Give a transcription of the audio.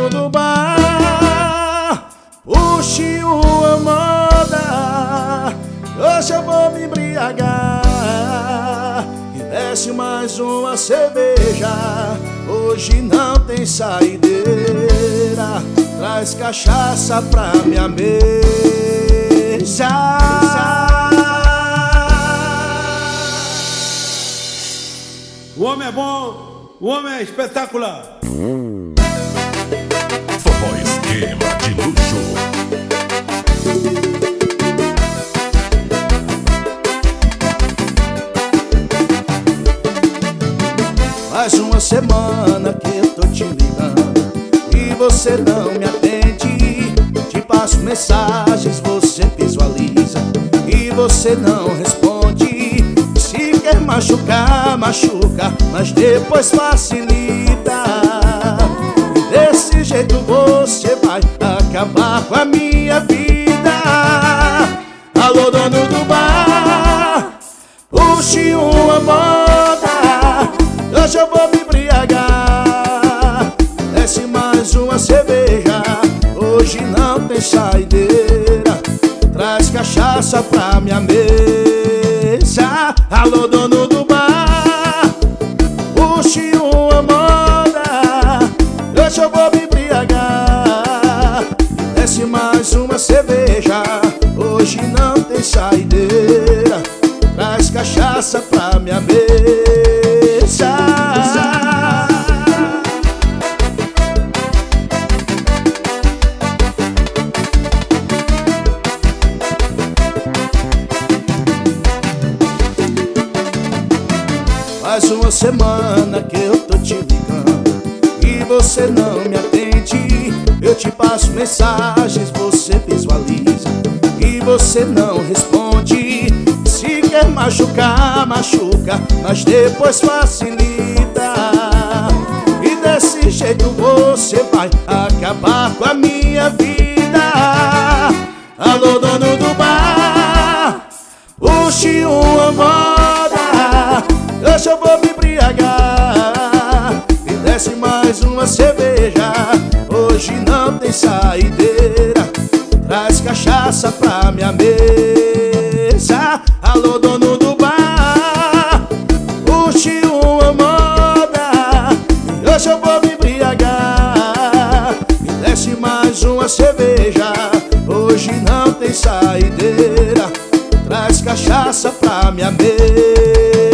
do bar, puxe uma moda, hoje eu vou me embriagar. E desce mais uma cerveja, hoje não tem saideira. Traz cachaça pra minha mesa. O homem é bom, o homem é espetacular. Forró Esquema de Luxo. Faz uma semana que eu tô te ligando e você não me atende. Te passo mensagens, você visualiza e você não responde. Se quer machucar, machuca, mas depois facilita. E desse jeito você vai acabar com a minha vida. Alô, dono do bar, puxe uma moda, hoje eu vou me embriagar. Desce mais uma cerveja, hoje não tem saideira. Traz cachaça pra minha mesa. Alô, dono do bar, puxe uma moda, hoje eu vou me embriagar. Desce mais uma cerveja, hoje não tem saideira. Traz cachaça pra minha mesa. Faz uma semana que eu tô te ligando e você não me atende. Eu te passo mensagens, você visualiza e você não responde. Se quer machucar, machuca, mas depois facilita. E desse jeito você vai acabar com a minha vida. Alô, dono do bar, puxe uma moda, hoje eu vou me embriagar. E desce mais uma cerveja, hoje não tem saideira. Traz cachaça pra minha mesa. Alô, dono do bar, puxe uma moda, hoje eu vou me embriagar. E desce mais uma cerveja, hoje não tem saideira. Traz cachaça pra minha mesa.